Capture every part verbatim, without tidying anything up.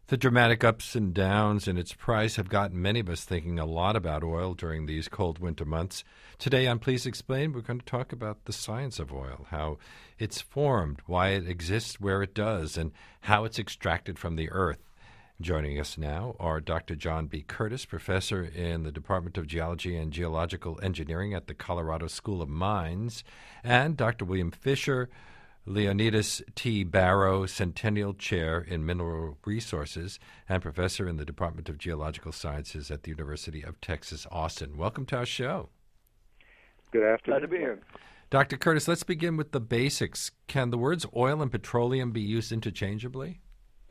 The dramatic ups and downs in its price have gotten many of us thinking a lot about oil during these cold winter months. Today on Please Explain, we're going to talk about the science of oil, how it's formed, why it exists where it does, and how it's extracted from the earth. Joining us now are Doctor John B. Curtis, professor in the Department of Geology and Geological Engineering at the Colorado School of Mines, and Doctor William Fisher, Leonidas T. Barrow Centennial Chair in Mineral Resources and professor in the Department of Geological Sciences at the University of Texas, Austin. Welcome to our show. Good afternoon. Glad to be here. Doctor Curtis, let's begin with the basics. Can the words oil and petroleum be used interchangeably?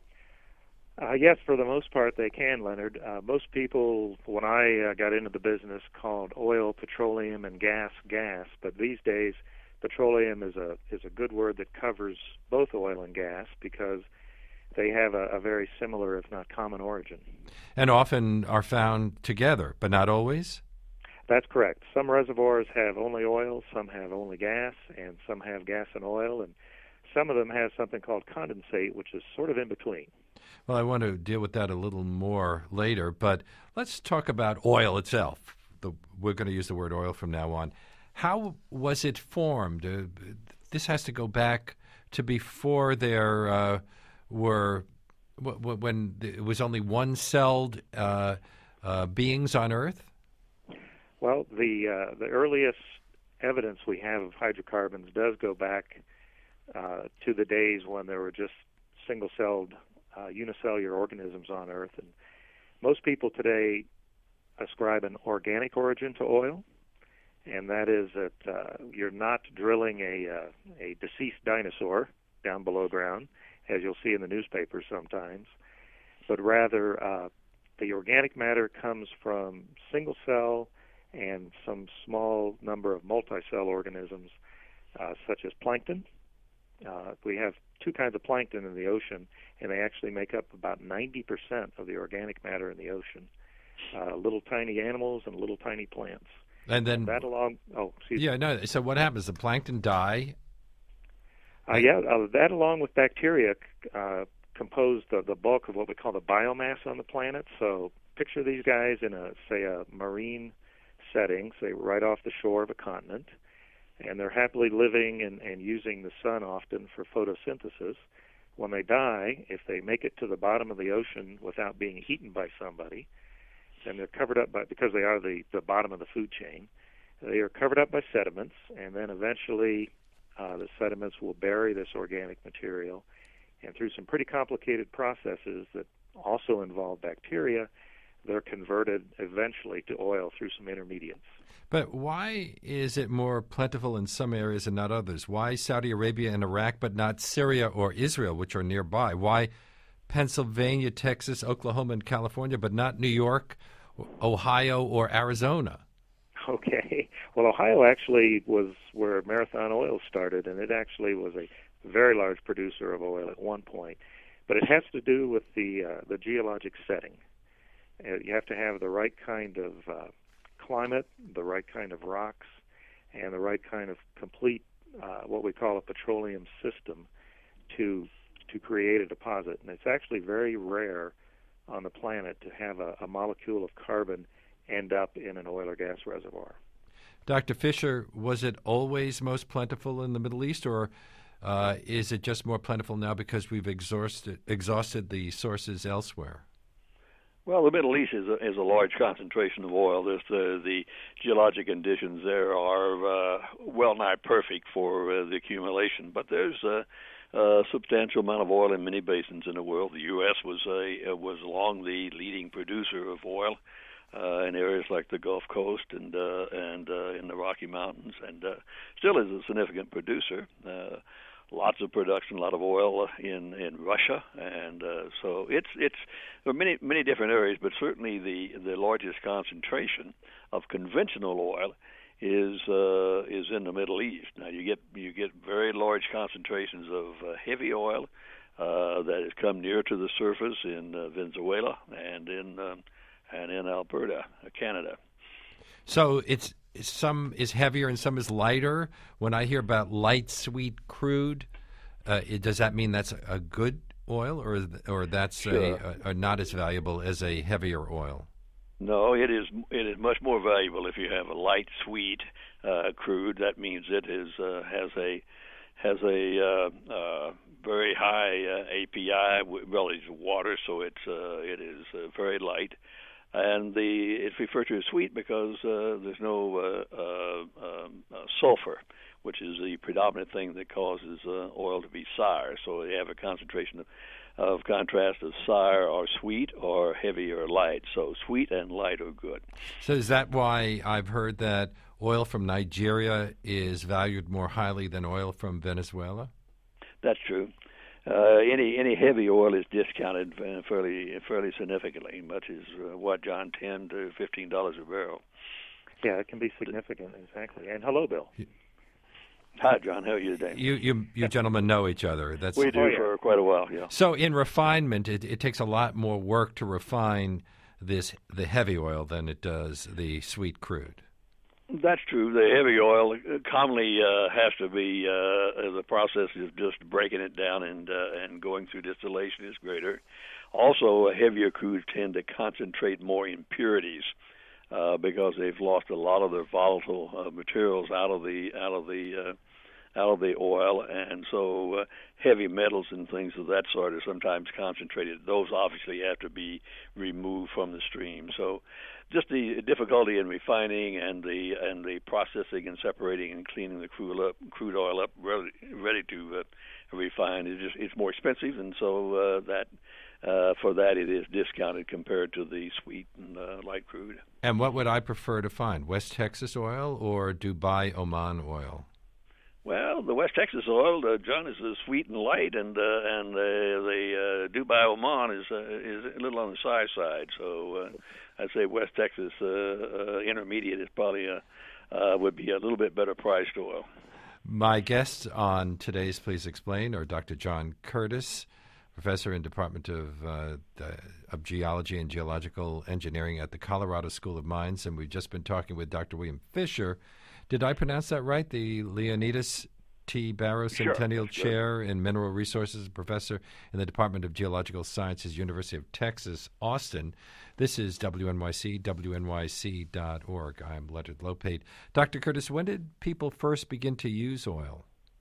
Uh, yes, for the most part they can, Leonard. Uh, most people, when I uh, got into the business, called oil petroleum and gas gas, but these days petroleum is a is a good word that covers both oil and gas because they have a, a very similar, if not common, origin. And often are found together, but not always? That's correct. Some reservoirs have only oil, some have only gas, and some have gas and oil, and some of them have something called condensate, which is sort of in between. Well, I want to deal with that a little more later, but let's talk about oil itself. The, we're going to use the word oil from now on. How was it formed? Uh, this has to go back to before there uh, were, w- w- when it was only one-celled uh, uh, beings on Earth? Well, the uh, the earliest evidence we have of hydrocarbons does go back uh, to the days when there were just single-celled, uh, unicellular organisms on Earth. And most people today ascribe an organic origin to oil. And that is that uh, you're not drilling a uh, a deceased dinosaur down below ground, as you'll see in the newspapers sometimes, but rather uh, the organic matter comes from single cell and some small number of multi-cell organisms, uh, such as plankton. Uh, we have two kinds of plankton in the ocean, and they actually make up about ninety percent of the organic matter in the ocean. Uh, little tiny animals and little tiny plants. And then that along, oh, excuse yeah, me. no. So what happens? The plankton die. Uh, yeah, uh, that along with bacteria uh, compose the, the bulk of what we call the biomass on the planet. So picture these guys in a, say, a marine setting, say right off the shore of a continent, and they're happily living and, and using the sun often for photosynthesis. When they die, if they make it to the bottom of the ocean without being eaten by somebody, and they're covered up by, because they are the, the bottom of the food chain, they are covered up by sediments, and then eventually uh, the sediments will bury this organic material, and through some pretty complicated processes that also involve bacteria, they're converted eventually to oil through some intermediates. But why is it more plentiful in some areas and not others? Why Saudi Arabia and Iraq but not Syria or Israel, which are nearby? Why Pennsylvania, Texas, Oklahoma, and California, but not New York, Ohio, or Arizona? Okay. Well, Ohio actually was where Marathon Oil started, and it actually was a very large producer of oil at one point. But it has to do with the uh, the geologic setting. Uh, you have to have the right kind of uh, climate, the right kind of rocks, and the right kind of complete, uh, what we call a petroleum system to to create a deposit. And it's actually very rare on the planet to have a, a molecule of carbon end up in an oil or gas reservoir. Doctor Fisher, was it always most plentiful in the Middle East, or uh, is it just more plentiful now because we've exhausted, exhausted the sources elsewhere? Well, the Middle East is a, is a large concentration of oil. There's the, the geologic conditions there are uh, well nigh perfect for uh, the accumulation, but there's a, a substantial amount of oil in many basins in the world. The U S was a was long the leading producer of oil uh, in areas like the Gulf Coast and uh, and uh, in the Rocky Mountains, and uh, still is a significant producer. Uh, Lots of production, a lot of oil in, in Russia, and uh, so it's it's there are many many different areas, but certainly the, the largest concentration of conventional oil is uh, is in the Middle East. Now you get you get very large concentrations of uh, heavy oil uh, that has come near to the surface in uh, Venezuela and in um, and in Alberta, Canada. So it's some is heavier and some is lighter. When I hear about light sweet crude, uh, it, does that mean that's a good oil, or or that's Sure. a, a, a not as valuable as a heavier oil? No, it is it is much more valuable if you have a light, sweet uh, crude. That means it is uh, has a has a uh, uh, very high uh, A P I relative to water, so it's uh, it is uh, very light. And the it's referred to as sweet because uh, there's no uh, uh, um, uh, sulfur, which is the predominant thing that causes uh, oil to be sour. So they have a concentration of, of contrast of sour or sweet or heavy or light. So sweet and light are good. So is that why I've heard that oil from Nigeria is valued more highly than oil from Venezuela? That's true. Uh, any any heavy oil is discounted uh, fairly fairly significantly, much as uh, what, John, ten to fifteen dollars a barrel. Yeah, it can be significant, exactly. And hello, Bill. Hi, John. How are you today? You you you gentlemen know each other. That's we do Oh, yeah. for quite a while. Yeah. So in refinement, it, it takes a lot more work to refine this the heavy oil than it does the sweet crude. That's true. The heavy oil commonly uh, has to be uh, the process of just breaking it down and uh, and going through distillation is greater. Also, uh, heavier crudes tend to concentrate more impurities uh, because they've lost a lot of their volatile uh, materials out of the out of the uh, out of the oil, and so uh, heavy metals and things of that sort are sometimes concentrated. Those obviously have to be removed from the stream. So just the difficulty in refining and the and the processing and separating and cleaning the crude up, crude oil up, ready, ready to uh, refine is just it's more expensive, and so uh, that uh, for that it is discounted compared to the sweet and uh, light crude. And what would I prefer to find, West Texas oil or Dubai Oman oil? Well, the West Texas oil, uh, John, is uh, sweet and light, and uh, and uh, the uh, Dubai Oman is uh, is a little on the high side. So uh, I'd say West Texas uh, uh, intermediate is probably a, uh, would be a little bit better priced oil. My guests on today's Please Explain are Doctor John Curtis, professor in Department of uh, of Geology and Geological Engineering at the Colorado School of Mines, and we've just been talking with Doctor William Fisher. Did I pronounce that right? The Leonidas T. Barrow Centennial Sure. Chair in Mineral Resources, professor in the Department of Geological Sciences, University of Texas, Austin. This is W N Y C, W N Y C dot org. I'm Leonard Lopate. Doctor Curtis, when did people first begin to use oil?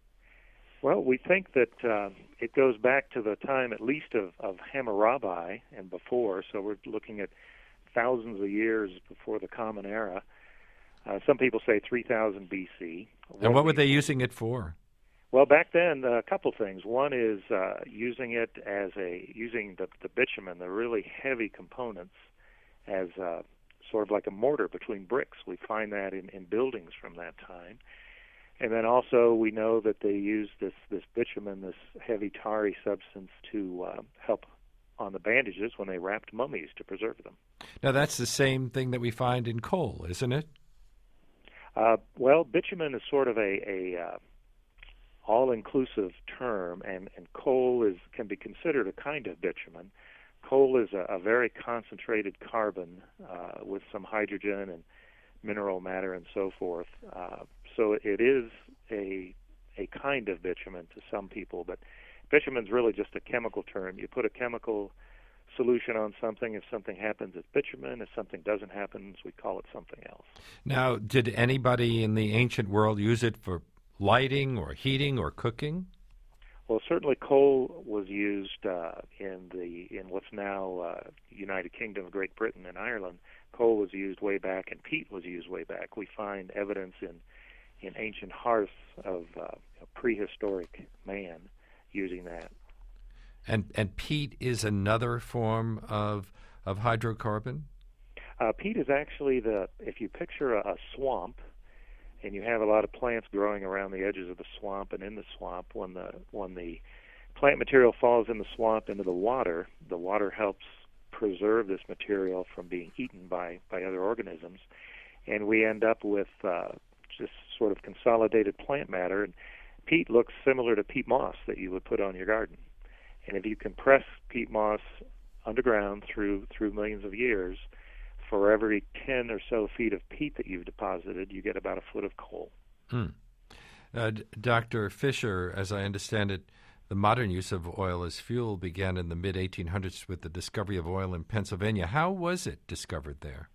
Well, we think that uh, it goes back to the time at least of, of Hammurabi and before, so we're looking at thousands of years before the Common Era. Uh, some people say three thousand B C. And what were we- they using it for? Well, back then, uh, a couple things. One is uh, using it as a using the, the bitumen, the really heavy components, as uh, sort of like a mortar between bricks. We find that in, in buildings from that time. And then also we know that they used this, this bitumen, this heavy tarry substance, to uh, help on the bandages when they wrapped mummies to preserve them. Now, that's the same thing that we find in coal, isn't it? Uh, well, bitumen is sort of a, a uh, all-inclusive term, and, and coal is can be considered a kind of bitumen. Coal is a, a very concentrated carbon uh, with some hydrogen and mineral matter and so forth. Uh, so it is a a kind of bitumen to some people, but bitumen is really just a chemical term. You put a chemical solution on something. If something happens, it's bitumen. If something doesn't happen, we call it something else. Now, did anybody in the ancient world use it for lighting or heating or cooking? Well, certainly coal was used uh, in the in what's now uh, United Kingdom of Great Britain and Ireland. Coal was used way back, and peat was used way back. We find evidence in in ancient hearths of uh, prehistoric man using that. And and peat is another form of of hydrocarbon? Uh, peat is actually the, if you picture a, a swamp, and you have a lot of plants growing around the edges of the swamp and in the swamp, when the when the plant material falls in the swamp into the water, the water helps preserve this material from being eaten by, by other organisms, and we end up with uh, just sort of consolidated plant matter. And peat looks similar to peat moss that you would put on your garden. And if you compress peat moss underground through through millions of years, for every ten or so feet of peat that you've deposited, you get about a foot of coal. Hmm. Uh, D- Doctor Fisher, as I understand it, The modern use of oil as fuel began in the mid eighteen hundreds with the discovery of oil in Pennsylvania. How was it discovered there?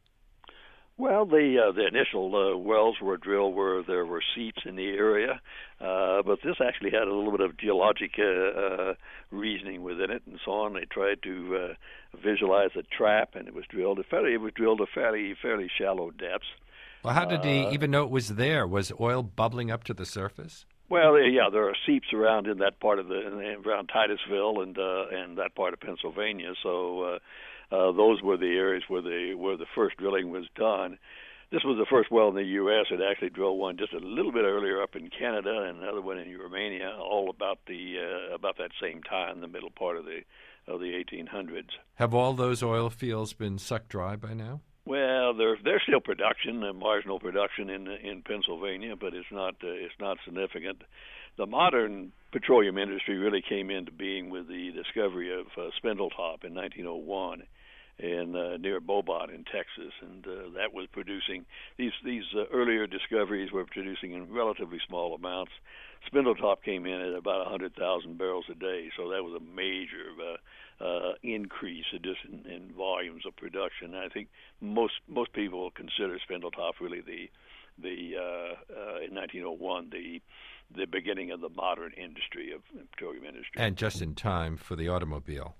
Well, the uh, the initial uh, wells were drilled where there were seeps in the area, uh, but this actually had a little bit of geologic uh, uh, reasoning within it, and so on. They tried to uh, visualize a trap, and it was drilled. It, fairly, it was drilled at fairly fairly shallow depths. Well, how did he uh, even know it was there? Was oil bubbling up to the surface? Well, yeah, there are seeps around in that part of the around Titusville and uh, and that part of Pennsylvania. So. Uh, Uh, those were the areas where the where the first drilling was done. This was the first well in the U S It actually drilled one just a little bit earlier up in Canada, and another one in Romania, all about the uh, about that same time, the middle part of the of the eighteen hundreds. Have all those oil fields been sucked dry by now? Well, there's there's still production, uh, marginal production in in Pennsylvania, but it's not uh, it's not significant. The modern petroleum industry really came into being with the discovery of uh, Spindletop in nineteen oh one. In uh, near Bobot in Texas, and uh, that was producing these these uh, earlier discoveries were producing in relatively small amounts. Spindletop came in at about one hundred thousand barrels a day, so that was a major uh, uh, increase just in, in volumes of production. And I think most most people consider Spindletop really the the uh, uh, in nineteen oh one the the beginning of the modern industry of petroleum industry, and just in time for the automobile.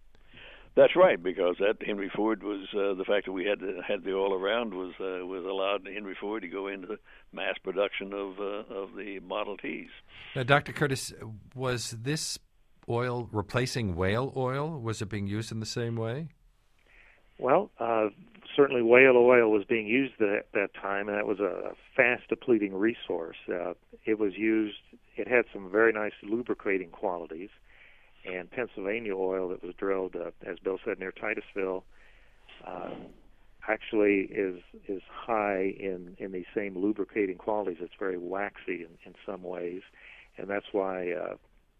That's right, because that Henry Ford was uh, the fact that we had to, had the oil around was uh, was allowed Henry Ford to go into mass production of uh, of the Model Ts. Now, Doctor Curtis, was this oil replacing whale oil? Was it being used in the same way? Well, uh, certainly whale oil was being used at that time, and that was a fast depleting resource. Uh, it was used. It had some very nice lubricating qualities. And Pennsylvania oil that was drilled, uh, as Bill said, near Titusville, uh, actually is is high in, in these same lubricating qualities. It's very waxy in, in some ways, and that's why uh,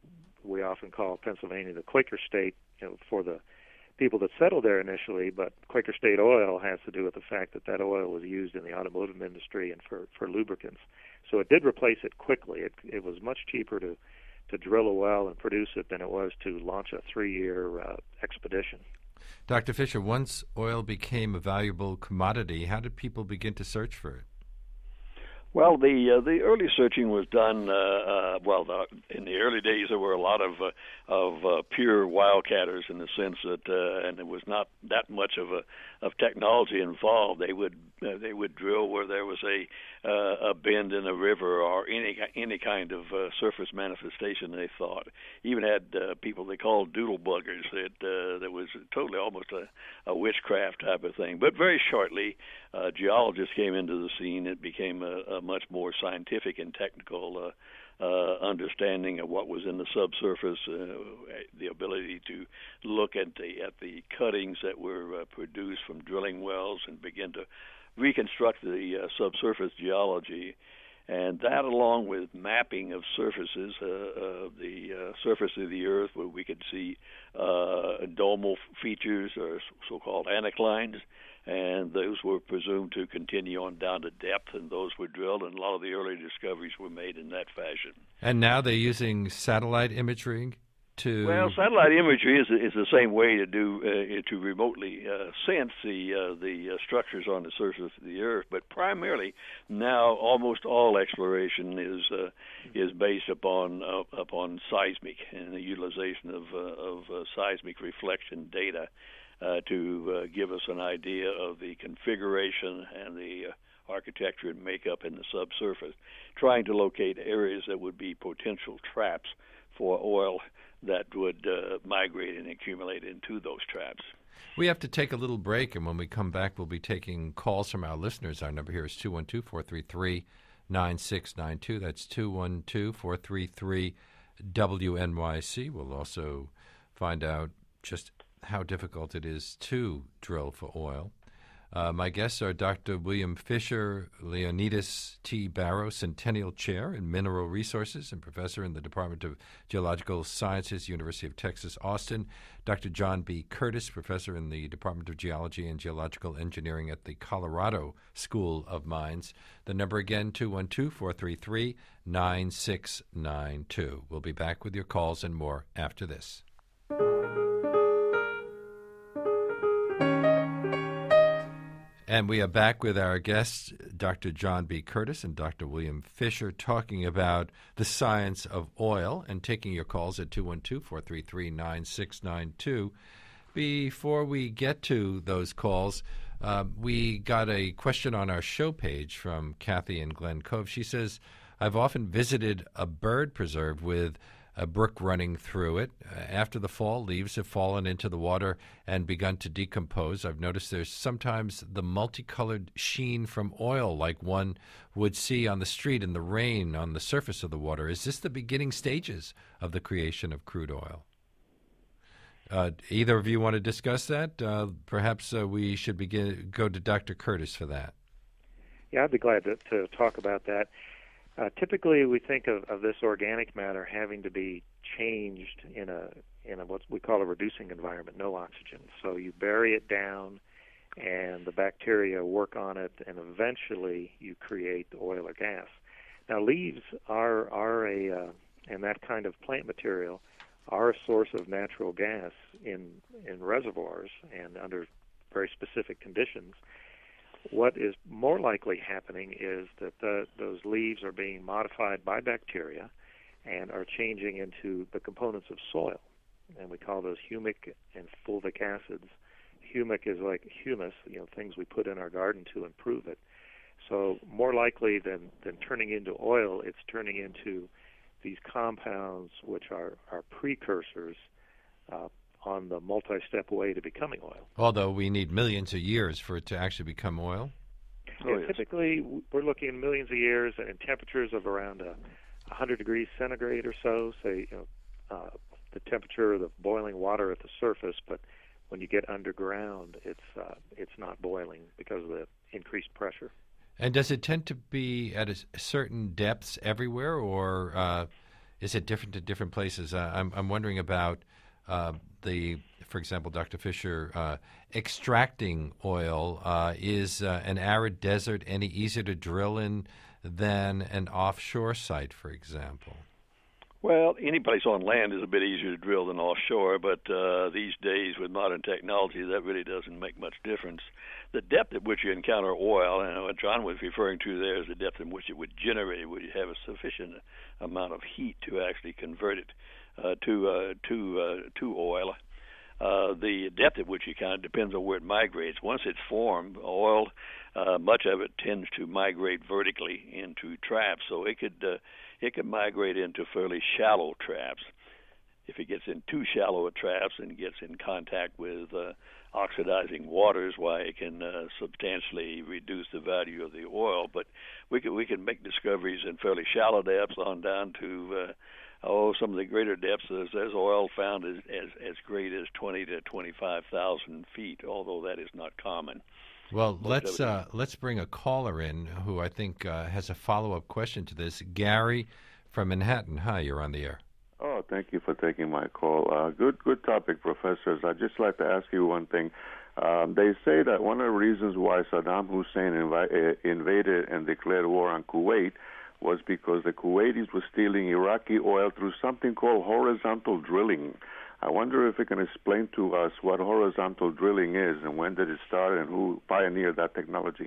we often call Pennsylvania the Quaker State, you know, for the people that settled there initially. But Quaker State oil has to do with the fact that that oil was used in the automotive industry and for, for lubricants. So it did replace it quickly. It, it was much cheaper to to drill a well and produce it than it was to launch a three-year uh, expedition. Doctor Fisher, once oil became a valuable commodity, how did people begin to search for it? Well, the uh, the early searching was done. Uh, uh, well, the, in the early days, there were a lot of uh, of uh, pure wildcatters in the sense that, uh, and there was not that much of a of technology involved. They would uh, they would drill where there was a uh, a bend in a river or any any kind of uh, surface manifestation. They thought even had uh, people they called doodle buggers. That uh, that was totally almost a, a witchcraft type of thing. But very shortly, uh, geologists came into the scene. It became a, a much more scientific and technical uh, uh, understanding of what was in the subsurface, uh, the ability to look at the at the cuttings that were uh, produced from drilling wells and begin to reconstruct the uh, subsurface geology. And that, along with mapping of surfaces, uh, uh, the uh, surface of the Earth, where we could see uh, domal features or so-called anticlines, and those were presumed to continue on down to depth, and those were drilled, and a lot of the early discoveries were made in that fashion. And now they're using satellite imagery to... Well, satellite imagery is is the same way to do uh, to remotely uh, sense the uh, the uh, structures on the surface of the Earth, but primarily now almost all exploration is uh, is based upon uh, upon seismic and the utilization of uh, of uh, seismic reflection data. Uh, to uh, give us an idea of the configuration and the uh, architecture and makeup in the subsurface, trying to locate areas that would be potential traps for oil that would uh, migrate and accumulate into those traps. We have to take a little break, and when we come back, we'll be taking calls from our listeners. Our number here is two one two, four three three, nine six nine two. That's two one two, four three three, W N Y C. We'll also find out just how difficult it is to drill for oil. Uh, my guests are Doctor William Fisher, Leonidas T. Barrow Centennial Chair in Mineral Resources and Professor in the Department of Geological Sciences, University of Texas, Austin. Doctor John B. Curtis, Professor in the Department of Geology and Geological Engineering at the Colorado School of Mines. The number again, two one two, four three three, nine six nine two. We'll be back with your calls and more after this. And we are back with our guests, Doctor John B. Curtis and Doctor William Fisher, talking about the science of oil and taking your calls at two one two, four three three, nine six nine two. Before we get to those calls, uh, we got a question on our show page from Kathy in Glen Cove. She says, I've often visited a bird preserve with a brook running through it. Uh, after the fall, leaves have fallen into the water and begun to decompose. I've noticed there's sometimes the multicolored sheen from oil like one would see on the street in the rain on the surface of the water. Is this the beginning stages of the creation of crude oil? Uh, either of you want to discuss that? Uh, perhaps uh, we should begin go to Doctor Curtis for that. Yeah, I'd be glad to, to talk about that. Uh, typically, we think of, of this organic matter having to be changed in a in a what we call a reducing environment, no oxygen. So you bury it down, and the bacteria work on it, and eventually you create oil or gas. Now, leaves are are a uh, and that kind of plant material are a source of natural gas in in reservoirs and under very specific conditions. What is more likely happening is that the, those leaves are being modified by bacteria and are changing into the components of soil, and we call those humic and fulvic acids. Humic is like humus, you know, things we put in our garden to improve it. So more likely than, than turning into oil, it's turning into these compounds which are, are precursors uh, on the multi-step way to becoming oil. Although we need millions of years for it to actually become oil? Oh, yeah, yes. Typically, we're looking at millions of years and temperatures of around uh, one hundred degrees centigrade or so, say, you know, uh, the temperature of the boiling water at the surface, but when you get underground, it's uh, it's not boiling because of the increased pressure. And does it tend to be at a certain depths everywhere, or uh, is it different at different places? Uh, I'm, I'm wondering about uh, the, for example, Doctor Fisher, uh, extracting oil. Uh, is uh, an arid desert any easier to drill in than an offshore site, for example? Well, any place on land is a bit easier to drill than offshore, but uh, these days with modern technology, that really doesn't make much difference. The depth at which you encounter oil, and what John was referring to there is the depth in which it would generate it, would have a sufficient amount of heat to actually convert it uh, to uh, to uh, to oil. Uh, the depth at which you count depends on where it migrates. Once it's formed, oil, uh, much of it tends to migrate vertically into traps, so it could uh, it could migrate into fairly shallow traps. If it gets in too shallow traps and gets in contact with uh, oxidizing waters, why it can uh, substantially reduce the value of the oil. But we can we can make discoveries in fairly shallow depths on down to uh, oh some of the greater depths. There's, there's oil found as, as as great as twenty to twenty-five thousand feet, although that is not common. Well, let's uh, let's bring a caller in who I think uh, has a follow-up question to this. Gary from Manhattan. Hi, you're on the air. Oh, thank you for taking my call. Uh, good, good topic, professors. I'd just like to ask you one thing. Um, they say that one of the reasons why Saddam Hussein invi- uh, invaded and declared war on Kuwait was because the Kuwaitis were stealing Iraqi oil through something called horizontal drilling. I wonder if you can explain to us what horizontal drilling is and when did it start and who pioneered that technology.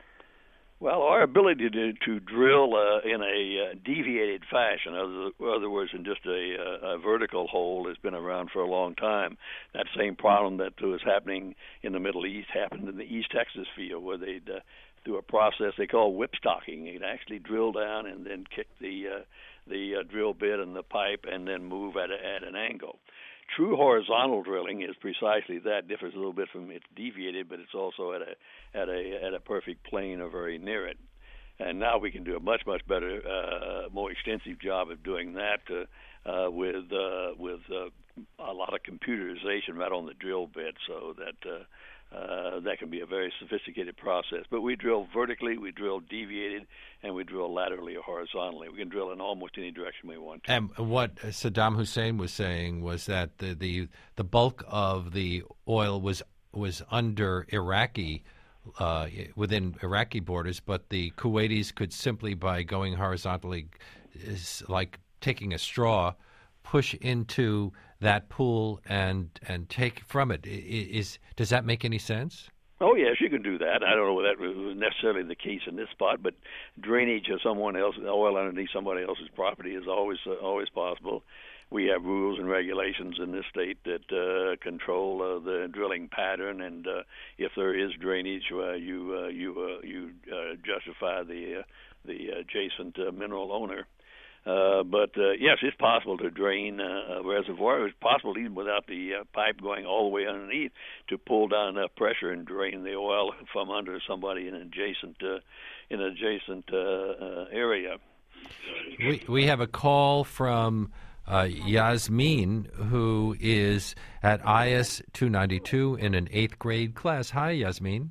Well, our ability to, to drill uh, in a uh, deviated fashion, in other, other words, in just a, a vertical hole, has been around for a long time. That same problem that was happening in the Middle East happened in the East Texas field, where they'd, uh, through a process they call whipstocking, they'd actually drill down and then kick the uh, the uh, drill bit and the pipe and then move at, a, at an angle. True horizontal drilling is precisely that. Differs a little bit from it's deviated, but it's also at a at a at a perfect plane or very near it. And now we can do a much much better, uh, more extensive job of doing that uh, uh, with uh, with uh, a lot of computerization right on the drill bit, so that uh, uh, that can be a very sophisticated process. But we drill vertically, we drill deviated, and we drill laterally or horizontally. We can drill in almost any direction we want to. And what Saddam Hussein was saying was that the the, the bulk of the oil was was under Iraqi, uh, within Iraqi borders, but the Kuwaitis could simply, by going horizontally, is like taking a straw, push into that pool and and take from it. Is does that make any sense? Oh yes, you can do that. I don't know whether that was necessarily the case in this spot, but drainage of someone else's oil underneath somebody else's property is always uh, always possible. We have rules and regulations in this state that uh, control uh, the drilling pattern, and uh, if there is drainage, uh, you uh, you uh, you uh, justify the uh, the adjacent uh, mineral owner. Uh, but uh, yes, it's possible to drain uh, a reservoir. It's possible even without the uh, pipe going all the way underneath to pull down enough pressure and drain the oil from under somebody in an adjacent uh, in an adjacent uh, uh, area. We we have a call from uh, Yasmin, who is at I S two ninety-two in an eighth grade class. Hi, Yasmin.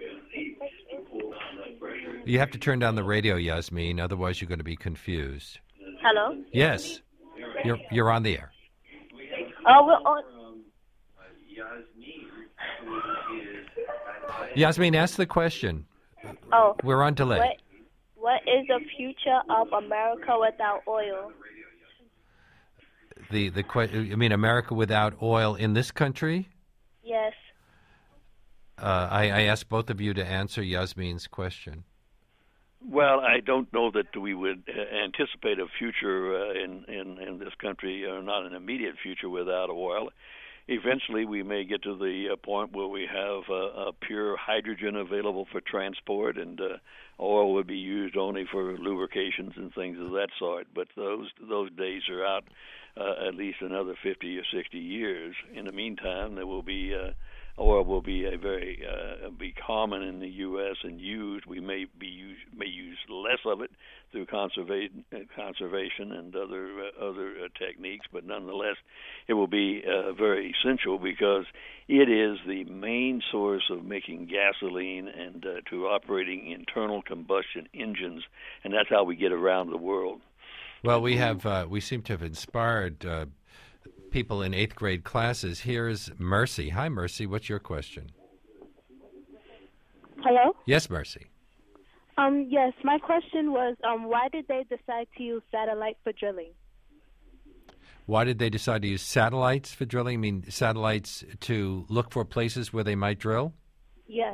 You have to turn down the radio, Yasmin, otherwise you're going to be confused. Hello? Yes. You're you're on the air. Oh, we're on. Yasmin, ask the question. Oh. We're on delay. What, what is the future of America without oil? The the que- I mean, America without oil in this country? Yes. Uh, I, I asked both of you to answer Yasmin's question. Well, I don't know that we would anticipate a future uh, in, in, in this country, or not an immediate future without oil. Eventually, we may get to the uh, point where we have uh, uh, pure hydrogen available for transport, and uh, oil would be used only for lubrications and things of that sort. But those those days are out uh, at least another fifty or sixty years. In the meantime, there will be uh, oil will be a very uh, be common in the U S and used. We may be use, may use less of it through conservation, conservation and other uh, other uh, techniques, but nonetheless, it will be uh, very essential because it is the main source of making gasoline and uh, to operating internal combustion engines, and that's how we get around the world. Well, we have uh, we seem to have inspired uh, people in eighth grade classes. Here's Mercy. Hi, Mercy. What's your question? Hello? Yes, Mercy. Um, yes, my question was, um, why did they decide to use satellite for drilling? Why did they decide to use satellites for drilling? I mean, satellites to look for places where they might drill? Yes.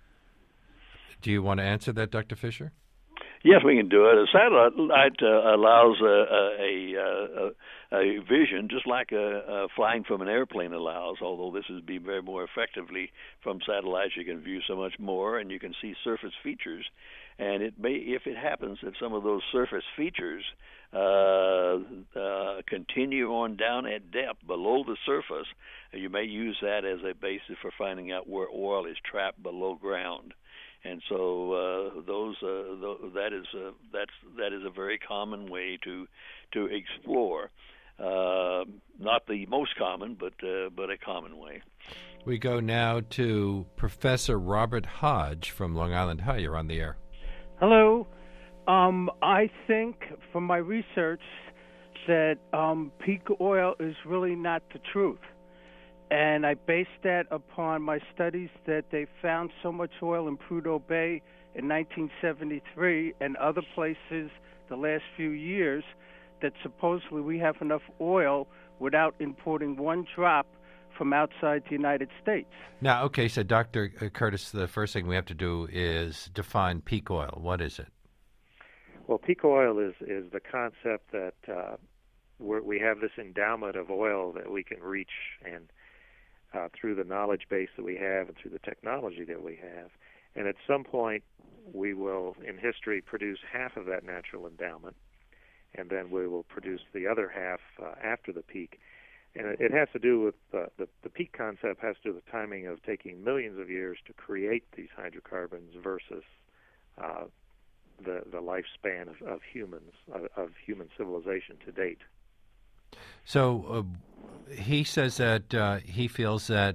Do you want to answer that, Doctor Fisher? Yes, we can do it. A satellite uh, allows a, a, a, a vision, just like a, a flying from an airplane allows, although this is be very more effectively from satellites. You can view so much more, and you can see surface features. And it may, if it happens that some of those surface features uh, uh, continue on down at depth below the surface, you may use that as a basis for finding out where oil is trapped below ground. And so uh, those uh, th- that is uh, that's that is a very common way to to explore. Uh, not the most common, but uh, but a common way. We go now to Professor Robert Hodge from Long Island. Hi, you're on the air. Hello. Um, I think from my research that um, peak oil is really not the truth. And I based that upon my studies that they found so much oil in Prudhoe Bay in nineteen seventy-three and other places the last few years that supposedly we have enough oil without importing one drop from outside the United States. Now, okay, so Doctor Curtis, the first thing we have to do is define peak oil. What is it? Well, peak oil is, is the concept that uh, we're, we have this endowment of oil that we can reach and Uh, through the knowledge base that we have and through the technology that we have. And at some point, we will, in history, produce half of that natural endowment, and then we will produce the other half uh, after the peak. And it, it has to do with, uh, the, the peak concept has to do with the timing of taking millions of years to create these hydrocarbons versus uh, the, the lifespan of, of humans, of, of human civilization to date. So uh, he says that uh, he feels that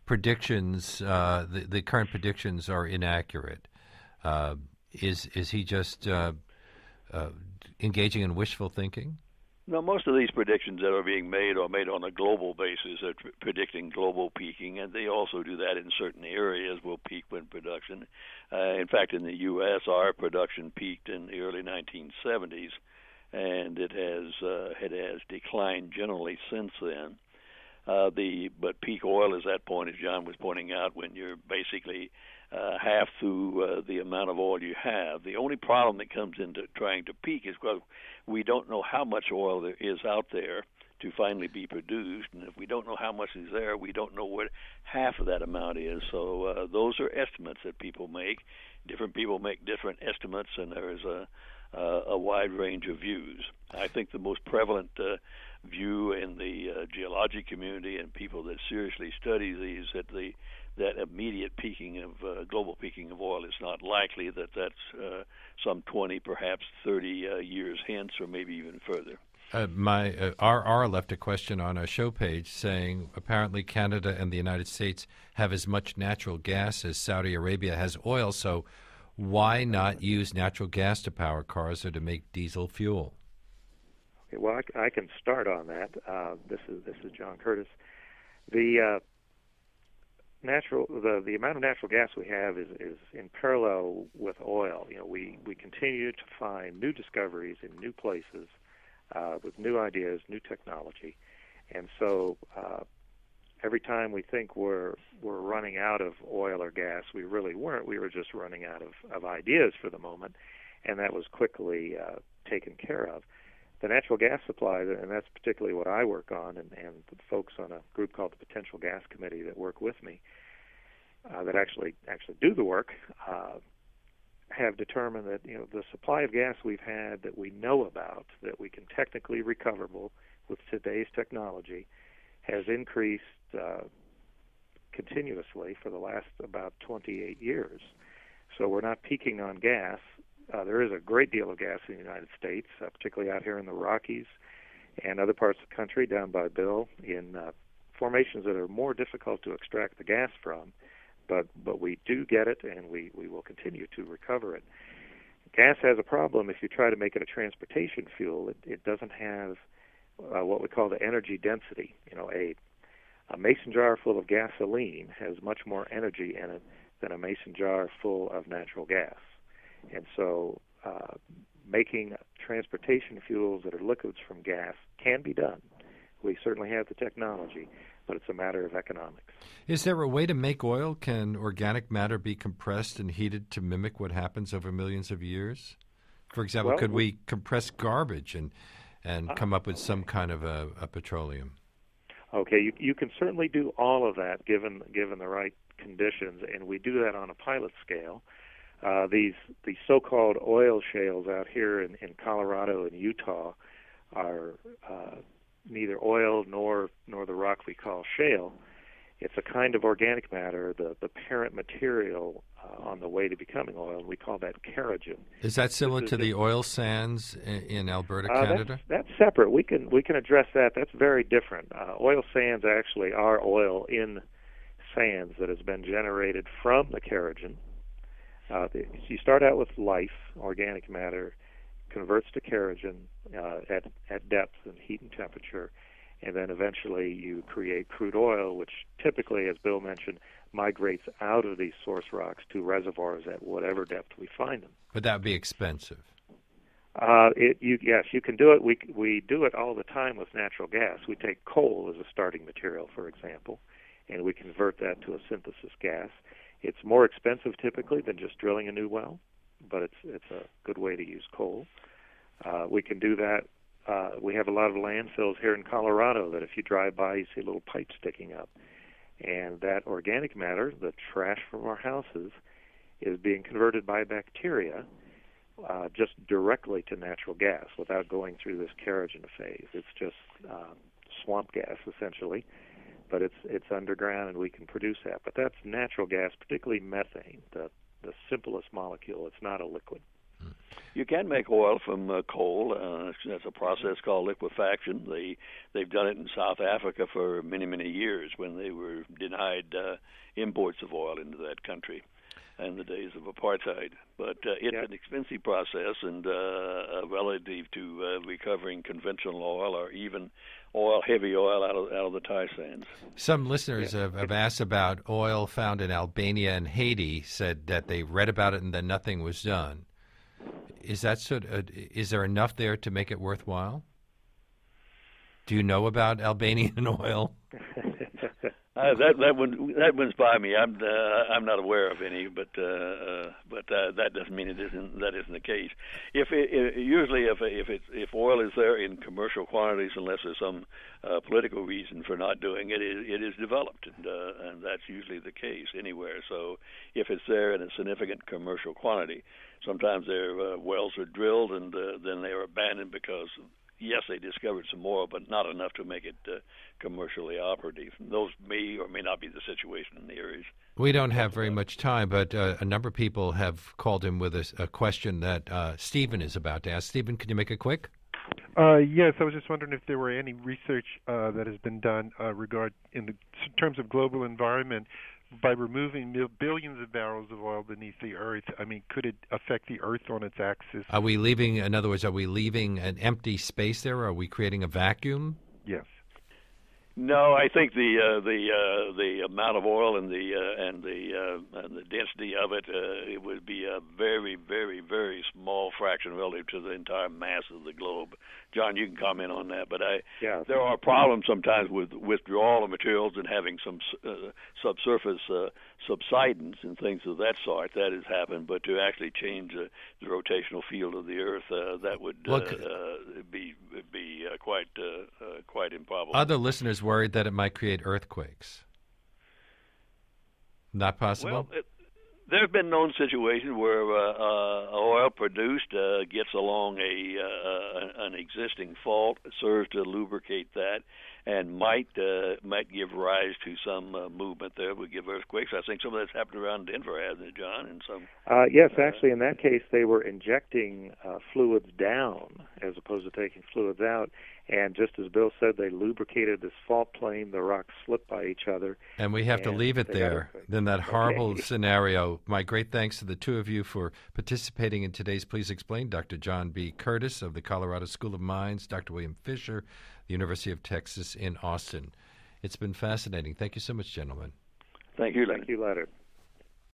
predictions, uh, the, the current predictions are inaccurate. Uh, is is he just uh, uh, engaging in wishful thinking? No, most of these predictions that are being made are made on a global basis. They're t- predicting global peaking, and they also do that in certain areas will peak wind production. Uh, in fact, in the U S, our production peaked in the early nineteen seventies, and it has uh, it has declined generally since then. Uh, the but peak oil is that point, as John was pointing out, when you're basically uh, half through uh, the amount of oil you have. The only problem that comes into trying to peak is because we don't know how much oil there is out there to finally be produced, and if we don't know how much is there, we don't know what half of that amount is. So uh, those are estimates that people make. Different people make different estimates, and there is a uh, a wide range of views. I think the most prevalent uh, view in the uh, geologic community and people that seriously study these that the that immediate peaking of uh, global peaking of oil is not likely, that that's uh, some twenty, perhaps thirty uh, years hence, or maybe even further. Uh, my uh, R R left a question on our show page saying apparently Canada and the United States have as much natural gas as Saudi Arabia has oil, so why not use natural gas to power cars or to make diesel fuel? Okay, well, I, I can start on that. Uh, this is this is John Curtis. The uh, natural the the amount of natural gas we have is, is in parallel with oil. You know, we we continue to find new discoveries in new places uh, with new ideas, new technology, and so uh, every time we think we're we're running out of oil or gas, we really weren't. We were just running out of, of ideas for the moment, and that was quickly uh, taken care of. The natural gas supply, and that's particularly what I work on, and, and the folks on a group called the Potential Gas Committee that work with me, uh, that actually actually do the work, uh, have determined that, you know, the supply of gas we've had that we know about, that we can technically recoverable with today's technology, has increased uh, continuously for the last about twenty-eight years. So we're not peaking on gas. Uh, there is a great deal of gas in the United States, uh, particularly out here in the Rockies and other parts of the country down by Bill, in uh, formations that are more difficult to extract the gas from, but but we do get it, and we, we will continue to recover it. Gas has a problem if you try to make it a transportation fuel. It, it doesn't have uh, what we call the energy density. You know, a, a mason jar full of gasoline has much more energy in it than a mason jar full of natural gas. And so uh, making transportation fuels that are liquids from gas can be done. We certainly have the technology, but it's a matter of economics. Is there a way to make oil? Can organic matter be compressed and heated to mimic what happens over millions of years? For example, well, could we compress garbage and and come up with some kind of a, a petroleum? Okay, you, you can certainly do all of that given given the right conditions, and we do that on a pilot scale. Uh, these these so-called oil shales out here in, in Colorado and Utah are uh, neither oil nor nor the rock we call shale. It's a kind of organic matter, the, the parent material uh, on the way to becoming oil, and we call that kerogen. Is that similar is to the oil sands in, in Alberta, uh, Canada? That's, that's separate. We can we can address that. That's very different. Uh, oil sands actually are oil in sands that has been generated from the kerogen. Uh, the, you start out with life, organic matter, converts to kerogen uh, at at depth and heat and temperature, and then eventually you create crude oil, which typically, as Bill mentioned, migrates out of these source rocks to reservoirs at whatever depth we find them. But that would be expensive. Uh, it, you, yes, you can do it. We we do it all the time with natural gas. We take coal as a starting material, for example, and we convert that to a synthesis gas. It's more expensive typically than just drilling a new well, but it's it's a good way to use coal. Uh, we can do that. Uh, we have a lot of landfills here in Colorado that if you drive by, you see little pipes sticking up. And that organic matter, the trash from our houses, is being converted by bacteria uh, just directly to natural gas without going through this kerogen phase. It's just uh, swamp gas, essentially. But it's it's underground, and we can produce that. But that's natural gas, particularly methane, the the simplest molecule. It's not a liquid. You can make oil from uh, coal. Uh, that's a process called liquefaction. They they've done it in South Africa for many many years when they were denied uh, imports of oil into that country in the days of apartheid. But uh, it's yeah. an expensive process, and uh, relative to uh, recovering conventional oil or even oil, heavy oil out of out of the tar sands. Some listeners Yeah. have, have asked about oil found in Albania and Haiti. Said that they read about it and then nothing was done. Is that sort of, is there enough there to make it worthwhile? Do you know about Albanian oil? Uh, that that one that one's by me. I'm uh, I'm not aware of any, but uh, uh, but uh, that doesn't mean it isn't that isn't the case. If it, it, usually if if it, if oil is there in commercial quantities, unless there's some uh, political reason for not doing it, it, it is developed, and uh, and that's usually the case anywhere. So if it's there in a significant commercial quantity, sometimes their uh, wells are drilled and uh, then they are abandoned because, yes, they discovered some oil, but not enough to make it uh, commercially operative. Those may or may not be the situation in the areas. We don't have very much time, but uh, a number of people have called in with a, a question that uh, Stephen is about to ask. Stephen, can you make it quick? Uh, yes, I was just wondering if there were any research uh, that has been done uh, regard in the in terms of global environment by removing mil- billions of barrels of oil beneath the earth. I mean, could it affect the earth on its axis? Are we leaving, in other words, are we leaving an empty space there? Are we creating a vacuum? Yes. No, I think the uh, the uh, the amount of oil and the uh, and the uh, and the density of it uh, it would be a very very very small fraction relative to the entire mass of the globe. John, you can comment on that, but I Yeah. there are problems sometimes with withdrawal of materials and having some uh, subsurface uh, subsidence and things of that sort. That has happened, but to actually change uh, the rotational field of the Earth, uh, that would uh, Look, uh, be be uh, quite uh, uh, quite improbable. Other listeners worried that it might create earthquakes. Not possible? Well, it, there have been known situations where uh, uh, oil produced uh, gets along a uh, an existing fault, serves to lubricate that, and might uh, might give rise to some uh, movement there. Would give earthquakes. I think some of that's happened around Denver, hasn't it, John? And some. Uh, yes, actually, in that case, they were injecting uh, fluids down as opposed to taking fluids out. And just as Bill said, they lubricated this fault plane. The rocks slipped by each other. And we have to and leave it they got there. earthquakes. Then that horrible Okay. scenario. My great thanks to the two of you for participating in today's Please Explain. Doctor John B. Curtis of the Colorado School of Mines, Doctor William Fisher, the University of Texas in Austin. It's been fascinating. Thank you so much, gentlemen. Thank you, Leonard. Thank you, Leonard.